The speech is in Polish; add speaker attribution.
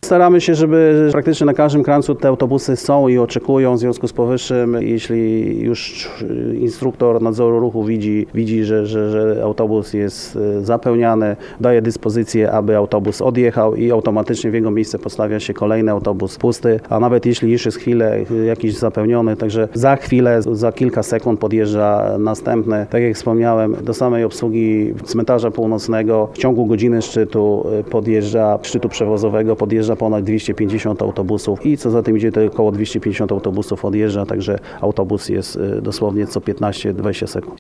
Speaker 1: Staramy się, żeby praktycznie na każdym krancu te autobusy są i oczekują. W związku z powyższym, jeśli już instruktor nadzoru ruchu widzi, że autobus jest zapełniany, daje dyspozycję, aby autobus odjechał i automatycznie w jego miejsce postawia się kolejny autobus pusty, a nawet jeśli już jest chwilę jakiś zapełniony, także za chwilę, za kilka sekund podjeżdża następny. Tak jak wspomniałem, do samej obsługi cmentarza północnego w ciągu godziny szczytu przewozowego podjeżdża ponad 250 autobusów i co za tym idzie, to około 250 autobusów odjeżdża, także autobus jest dosłownie co 15-20 sekund.